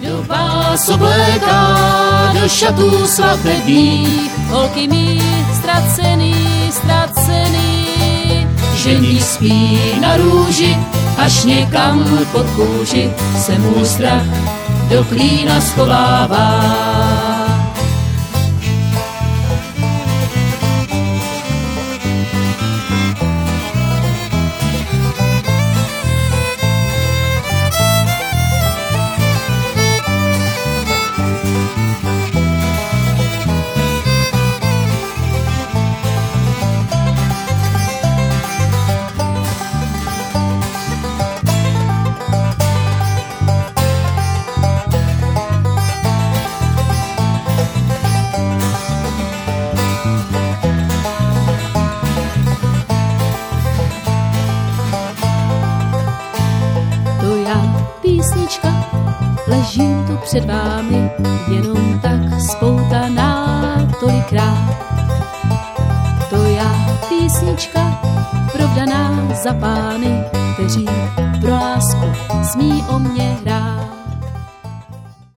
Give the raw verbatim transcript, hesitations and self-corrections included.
do vás obléká, do šatů svatebních, holky mý ztracený, ztracený. Žení spí na růži, až někam pod kůži se můj strach do klína schovává. Písnička, ležím tu před vámi, jenom tak spoutaná tolikrát. To já, písnička, provdaná za pány, kteří pro lásku smí o mě hrát.